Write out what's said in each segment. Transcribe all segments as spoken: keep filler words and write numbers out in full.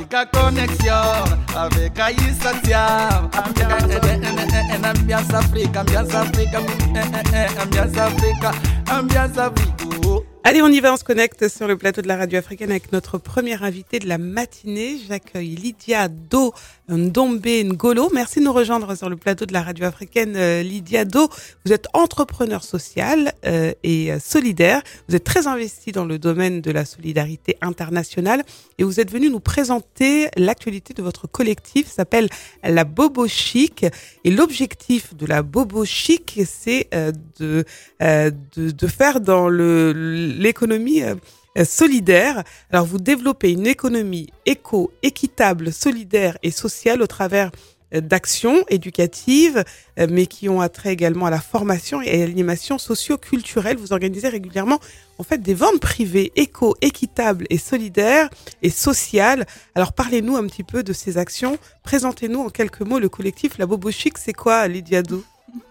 Africa Connexion avec Aïssa Thiam. Ambiance Africa, ambiance Africa, ambiance Africa, ambiance Africa. Allez, on y va, on se connecte sur le plateau de la radio africaine avec notre première invitée de la matinée. J'accueille Lydia Do Ndombe Ngolo. Merci de nous rejoindre sur le plateau de la radio africaine. Euh, Lydia Do, vous êtes entrepreneur social euh, et solidaire. Vous êtes très investie dans le domaine de la solidarité internationale et vous êtes venue nous présenter l'actualité de votre collectif. Ça s'appelle la Bobo Chic et l'objectif de la Bobo Chic, c'est euh, de, euh, de de faire dans le l'économie euh, solidaire. Alors, vous développez une économie éco, équitable, solidaire et sociale au travers euh, d'actions éducatives, euh, mais qui ont attrait également à la formation et à l'animation socio-culturelle. Vous organisez régulièrement, en fait, des ventes privées éco, équitables et solidaires et sociales. Alors, parlez-nous un petit peu de ces actions. Présentez-nous en quelques mots le collectif La Bobo Chic. C'est quoi, Lydia Do?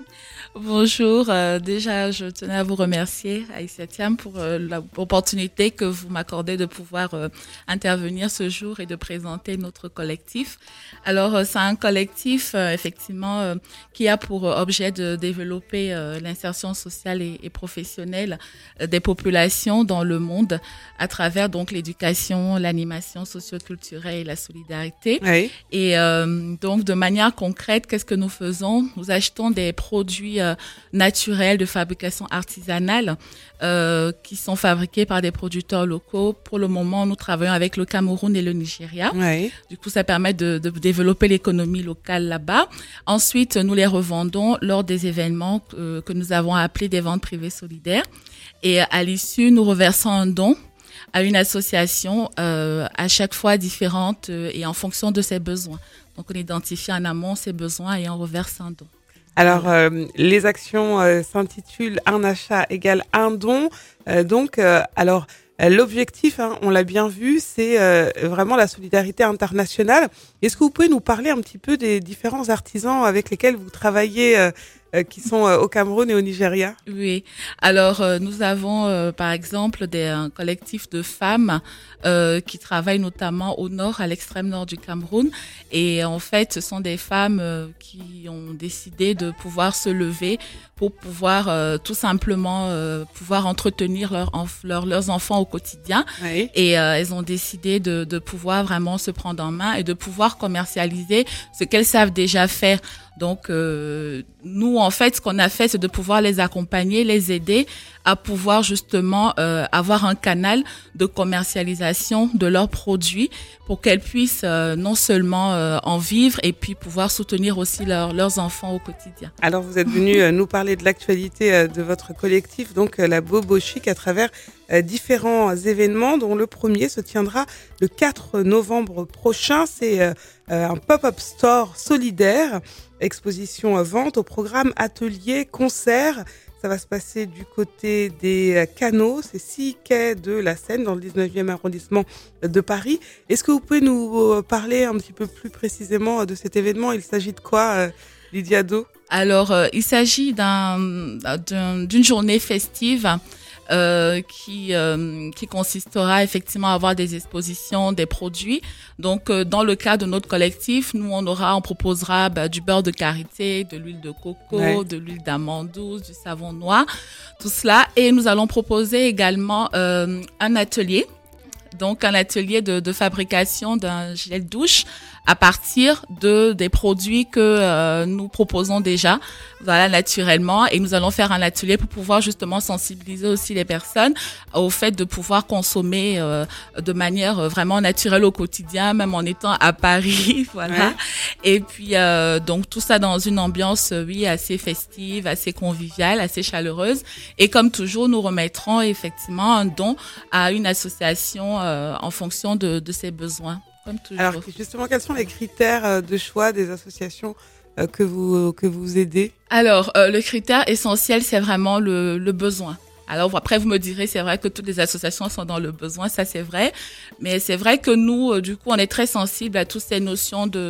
Bonjour, euh, déjà je tenais à vous remercier Aïssa Thiam pour euh, l'opportunité que vous m'accordez de pouvoir euh, intervenir ce jour et de présenter notre collectif. Alors euh, c'est un collectif euh, effectivement euh, qui a pour objet de développer euh, l'insertion sociale et, et professionnelle euh, des populations dans le monde à travers donc l'éducation, l'animation socio-culturelle et la solidarité. Oui. Et euh, donc de manière concrète, qu'est-ce que nous faisons? Nous achetons des produits euh, naturels de fabrication artisanale euh, qui sont fabriqués par des producteurs locaux. Pour le moment, nous travaillons avec le Cameroun et le Nigeria. Oui. Du coup, ça permet de, de développer l'économie locale là-bas. Ensuite, nous les revendons lors des événements euh, que nous avons appelés des ventes privées solidaires. Et à l'issue, nous reversons un don à une association euh, à chaque fois différente euh, et en fonction de ses besoins. Donc, on identifie en amont ses besoins et on reverse un don. Alors, euh, les actions euh, s'intitulent Un achat égale un don. Euh, donc, euh, alors, euh, l'objectif, hein, on l'a bien vu, c'est euh, vraiment la solidarité internationale. Est-ce que vous pouvez nous parler un petit peu des différents artisans avec lesquels vous travaillez euh, euh, qui sont euh, au Cameroun et au Nigeria? Oui. Alors, euh, nous avons, euh, par exemple, des, un collectif de femmes euh, qui travaillent notamment au nord, à l'extrême nord du Cameroun. Et en fait, ce sont des femmes euh, qui ont décidé de pouvoir se lever pour pouvoir euh, tout simplement euh, pouvoir entretenir leur enf- leur, leurs enfants au quotidien. Oui. Et euh, elles ont décidé de, de pouvoir vraiment se prendre en main et de pouvoir commercialiser ce qu'elles savent déjà faire. Donc, euh, nous, en fait, ce qu'on a fait, c'est de pouvoir les accompagner, les aider à pouvoir justement euh, avoir un canal de commercialisation de leurs produits pour qu'elles puissent euh, non seulement euh, en vivre et puis pouvoir soutenir aussi leur, leurs enfants au quotidien. Alors, vous êtes venu euh, nous parler de l'actualité euh, de votre collectif, donc euh, la Bobo Chic, à travers euh, différents événements, dont le premier se tiendra le quatre novembre prochain. C'est euh, euh, un pop-up store solidaire, exposition euh, vente au programme atelier concert. Ça va se passer du côté des canaux, c'est six quais de la Seine, dans le dix-neuvième arrondissement de Paris. Est-ce que vous pouvez nous parler un petit peu plus précisément de cet événement? Il s'agit de quoi, Lydia Do? Alors, euh, il s'agit d'un, d'un, d'une journée festive Euh, qui euh, qui consistera effectivement à avoir des expositions, des produits. Donc, euh, dans le cas de notre collectif, nous on aura, on proposera bah, du beurre de karité, de l'huile de coco, ouais. de l'huile d'amande douce, du savon noir, tout cela. Et nous allons proposer également euh, un atelier, donc un atelier de, de fabrication d'un gel douche à partir de des produits que euh, nous proposons déjà, voilà, naturellement. Et nous allons faire un atelier pour pouvoir justement sensibiliser aussi les personnes au fait de pouvoir consommer euh, de manière vraiment naturelle au quotidien, même en étant à Paris, voilà. Ouais. Et puis euh, donc tout ça dans une ambiance, oui, assez festive, assez conviviale, assez chaleureuse. Et comme toujours, nous remettrons effectivement un don à une association euh, en fonction de, de ses besoins. Alors justement, quels sont les critères de choix des associations euh, que vous que vous aidez? Alors euh, le critère essentiel, c'est vraiment le, le besoin. Alors après, vous me direz, c'est vrai que toutes les associations sont dans le besoin, ça c'est vrai. Mais c'est vrai que nous, euh, du coup, on est très sensible à toutes ces notions de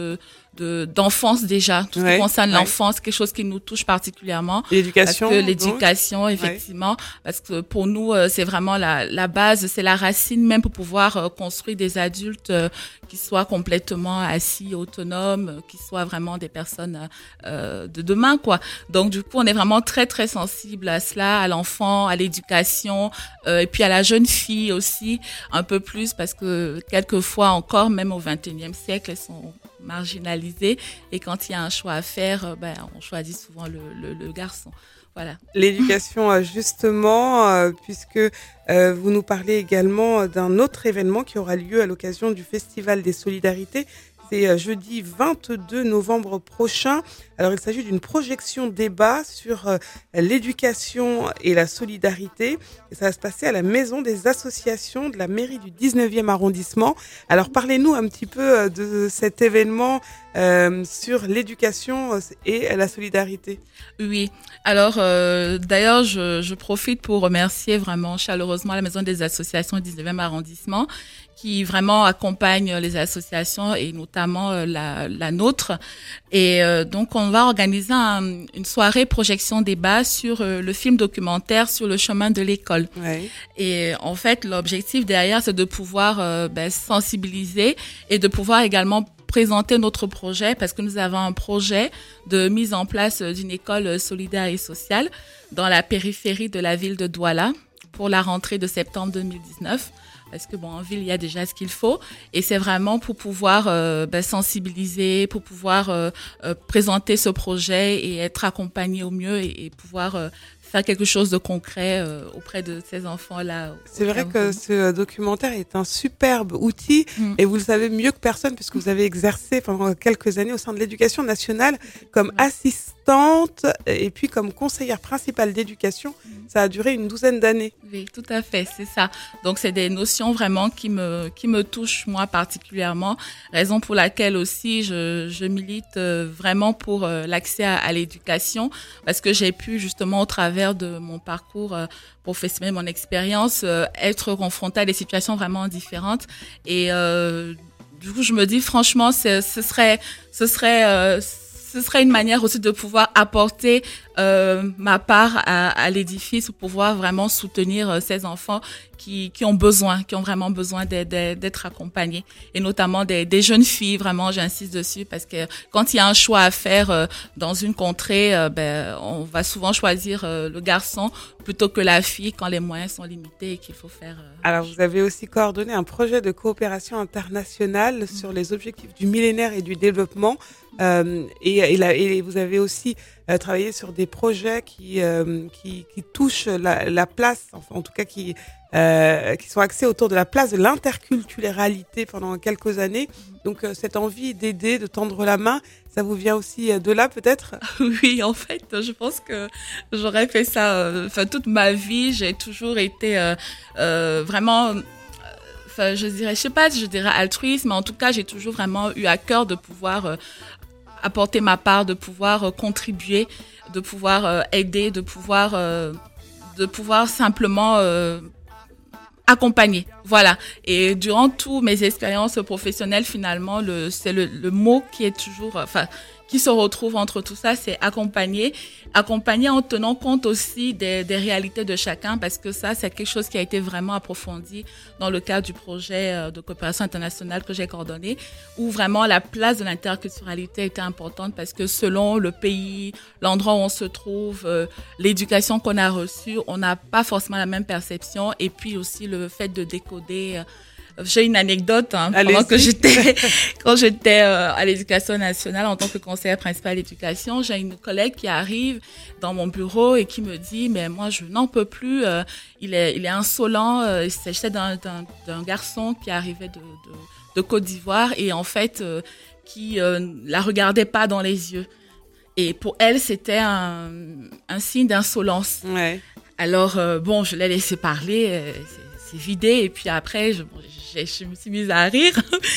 de d'enfance déjà, tout ce ouais, qui concerne ouais. l'enfance, quelque chose qui nous touche particulièrement. L'éducation. Parce que l'éducation, donc, effectivement, ouais. parce que pour nous, euh, c'est vraiment la, la base, c'est la racine même pour pouvoir euh, construire des adultes euh, qui soient complètement assis, autonomes, euh, qui soient vraiment des personnes euh, de demain, quoi. Donc, du coup, on est vraiment très, très sensible à cela, à l'enfant, à l'éducation, euh, et puis à la jeune fille aussi, un peu plus, parce que quelquefois encore, même au vingt et unième siècle, elles sont marginalisées, et quand il y a un choix à faire, ben, on choisit souvent le, le, le garçon. Voilà. L'éducation, justement, euh, puisque euh, vous nous parlez également d'un autre événement qui aura lieu à l'occasion du Festival des Solidarités. C'est euh, jeudi vingt-deux novembre prochain. Alors, il s'agit d'une projection débat sur euh, l'éducation et la solidarité. Et ça va se passer à la Maison des associations de la mairie du dix-neuvième arrondissement. Alors, parlez-nous un petit peu euh, de cet événement euh, sur l'éducation et la solidarité. Oui. Alors, euh, d'ailleurs, je, je profite pour remercier vraiment chaleureusement la Maison des associations du dix-neuvième arrondissement qui vraiment accompagne les associations et notamment euh, la, la nôtre. Et euh, donc, on va organiser un, une soirée projection débat sur euh, le film documentaire sur le chemin de l'école. Ouais. Et en fait, l'objectif derrière, c'est de pouvoir euh, ben, sensibiliser et de pouvoir également présenter notre projet parce que nous avons un projet de mise en place d'une école solidaire et sociale dans la périphérie de la ville de Douala pour la rentrée de septembre deux mille dix-neuf. Parce que bon, en ville, il y a déjà ce qu'il faut. Et c'est vraiment pour pouvoir euh, ben, sensibiliser, pour pouvoir euh, euh, présenter ce projet et être accompagné au mieux et, et pouvoir euh, faire quelque chose de concret euh, auprès de ces enfants-là. C'est vrai que ce documentaire est un superbe outil mmh. et vous le savez mieux que personne puisque vous avez exercé pendant quelques années au sein de l'éducation nationale comme mmh. assistante et puis comme conseillère principale d'éducation. Mmh. Ça a duré une douzaine d'années. Oui, tout à fait, c'est ça. Donc, c'est des notions vraiment qui me qui me touchent moi particulièrement. Raison pour laquelle aussi je je milite vraiment pour l'accès à, à l'éducation parce que j'ai pu justement au travers de mon parcours euh, professionnel, mon expérience, euh, être confrontée à des situations vraiment différentes. Et euh, du coup, je me dis franchement, ce serait, ce serait, euh, ce serait une manière aussi de pouvoir apporter euh, ma part à, à l'édifice pour pouvoir vraiment soutenir euh, ces enfants qui, qui ont besoin, qui ont vraiment besoin d'être, d'être accompagnés. Et notamment des, des jeunes filles, vraiment, j'insiste dessus parce que quand il y a un choix à faire euh, dans une contrée, euh, ben, on va souvent choisir euh, le garçon plutôt que la fille quand les moyens sont limités et qu'il faut faire... Euh, Alors, vous avez aussi coordonné un projet de coopération internationale mmh. sur les objectifs du millénaire et du développement. Euh, et, et, la, et vous avez aussi euh, travaillé sur des projets qui, euh, qui, qui touchent la, la place, enfin, en tout cas qui... Euh, qui sont axés autour de la place de l'interculturalité pendant quelques années. Donc, euh, cette envie d'aider, de tendre la main, ça vous vient aussi euh, de là, peut-être ? Oui, en fait, je pense que j'aurais fait ça enfin, euh, toute ma vie. J'ai toujours été euh, euh, vraiment... Enfin, je dirais, je sais pas si je dirais altruiste, mais en tout cas, j'ai toujours vraiment eu à cœur de pouvoir euh, apporter ma part, de pouvoir euh, contribuer, de pouvoir euh, aider, de pouvoir, euh, de pouvoir simplement... Euh, accompagner, voilà. Et durant toutes mes expériences professionnelles, finalement, le, c'est le, le mot qui est toujours, enfin, qui se retrouve entre tout ça, c'est accompagner. Accompagner en tenant compte aussi des, des réalités de chacun, parce que ça, c'est quelque chose qui a été vraiment approfondi dans le cadre du projet de coopération internationale que j'ai coordonné, où vraiment la place de l'interculturalité était importante, parce que selon le pays, l'endroit où on se trouve, euh, l'éducation qu'on a reçue, on n'a pas forcément la même perception, et puis aussi le fait de décoder... Euh, J'ai une anecdote hein, pendant que j'étais quand j'étais euh, à l'éducation nationale en tant que conseillère principale d'éducation, j'ai une collègue qui arrive dans mon bureau et qui me dit mais moi je n'en peux plus, euh, il est il est insolent, euh, il s'agissait d'un, d'un d'un garçon qui arrivait de de, de Côte d'Ivoire et en fait euh, qui euh, la regardait pas dans les yeux. Et pour elle, c'était un un signe d'insolence. Ouais. Alors euh, bon, je l'ai laissé parler, euh, c'est, c'est vidé et puis après je Je, je me suis mise à rire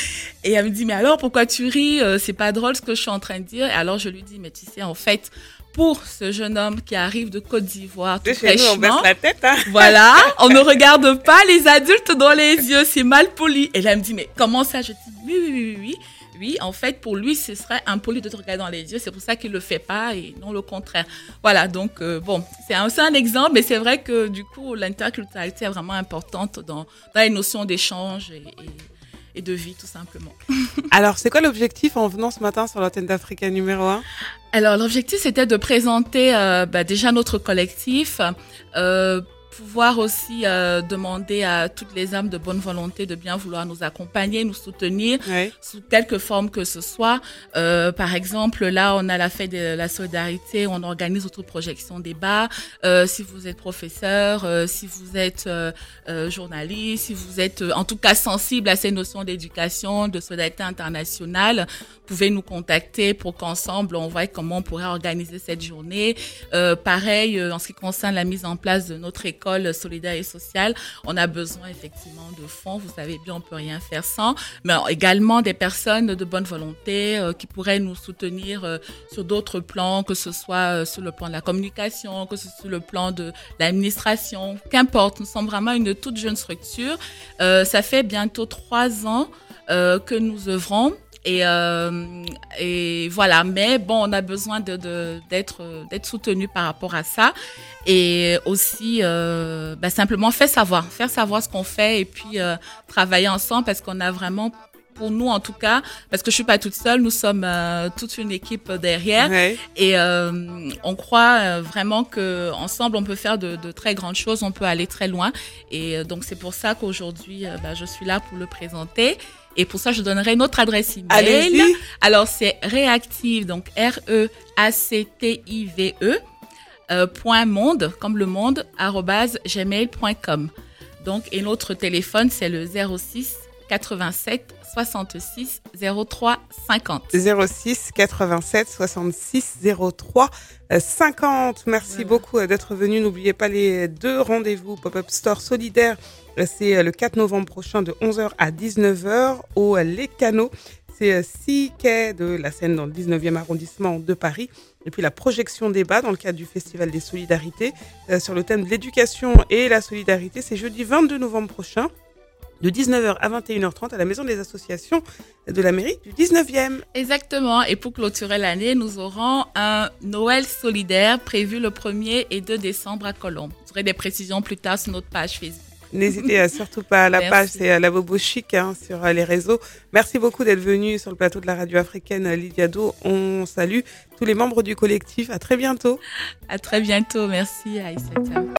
et elle me dit mais alors pourquoi tu ris, euh, c'est pas drôle ce que je suis en train de dire. Et alors je lui dis mais tu sais en fait pour ce jeune homme qui arrive de Côte d'Ivoire tout De chez nous, on baisse fraîchement. la tête, hein. Voilà, on ne regarde pas les adultes dans les yeux, c'est mal poli. Et là, elle me dit, mais comment ça? Je dis, oui, oui, oui, oui. Oui, en fait, pour lui, ce serait impoli de te regarder dans les yeux. C'est pour ça qu'il le fait pas et non le contraire. Voilà, donc euh, bon, c'est un, c'est un exemple, mais c'est vrai que du coup, l'interculturalité est vraiment importante dans, dans les notions d'échange et, et, et de vie, tout simplement. Alors, c'est quoi l'objectif en venant ce matin sur l'antenne d'Africa numéro un? Alors, l'objectif, c'était de présenter euh, bah, déjà notre collectif, euh, pouvoir aussi euh, demander à toutes les âmes de bonne volonté de bien vouloir nous accompagner, nous soutenir, Oui. sous quelque forme que ce soit. Euh, par exemple, là, on a la fête de la solidarité, on organise notre projection débat. Euh, si vous êtes professeur, euh, si vous êtes euh, euh, journaliste, si vous êtes euh, en tout cas sensible à ces notions d'éducation, de solidarité internationale, vous pouvez nous contacter pour qu'ensemble, on voit comment on pourrait organiser cette journée. Euh, pareil, euh, en ce qui concerne la mise en place de notre école solidaire et sociale, on a besoin effectivement de fonds. Vous savez bien, on peut rien faire sans, mais également des personnes de bonne volonté euh, qui pourraient nous soutenir euh, sur d'autres plans, que ce soit euh, sur le plan de la communication, que ce soit sur le plan de l'administration, qu'importe. Nous sommes vraiment une toute jeune structure. Euh, ça fait bientôt trois ans euh, que nous œuvrons. Et, euh, et voilà, mais bon, on a besoin de, de, d'être, d'être soutenu par rapport à ça. Et aussi, euh, bah, simplement faire savoir, faire savoir ce qu'on fait et puis euh, travailler ensemble parce qu'on a vraiment, pour nous en tout cas, parce que je suis pas toute seule, nous sommes euh, toute une équipe derrière. Oui. Et euh, on croit euh, vraiment que ensemble on peut faire de, de très grandes choses, on peut aller très loin. Et euh, donc c'est pour ça qu'aujourd'hui, euh, bah, je suis là pour le présenter. Et pour ça, je donnerai notre adresse email. Allez-y. Alors, c'est réactive, donc R E A C T I V E, euh, point monde, comme le monde, arrobase gmail point com. Donc, et notre téléphone, c'est le zéro six quatre-vingt-sept soixante-six zéro trois cinquante. zéro six quatre-vingt-sept soixante-six zéro trois cinquante. Merci Voilà. beaucoup d'être venu. N'oubliez pas les deux rendez-vous Pop-up Store solidaire. C'est le quatre novembre prochain de onze heures à dix-neuf heures au Les Canaux. C'est six quai de la Seine dans le dix-neuvième arrondissement de Paris. Et puis la projection débat dans le cadre du Festival des Solidarités euh, sur le thème de l'éducation et la solidarité. C'est jeudi vingt-deux novembre prochain de dix-neuf heures à vingt et une heures trente à la Maison des Associations de la mairie du dix-neuvième. Exactement. Et pour clôturer l'année, nous aurons un Noël solidaire prévu le premier et deux décembre à Colombes. Vous aurez des précisions plus tard sur notre page Facebook. N'hésitez surtout pas à la Merci. page, c'est la Bobo Chic hein, sur les réseaux. Merci beaucoup d'être venu sur le plateau de la radio africaine Lydia Do. On salue tous les membres du collectif. À très bientôt. À très bientôt. Merci, Aïssata.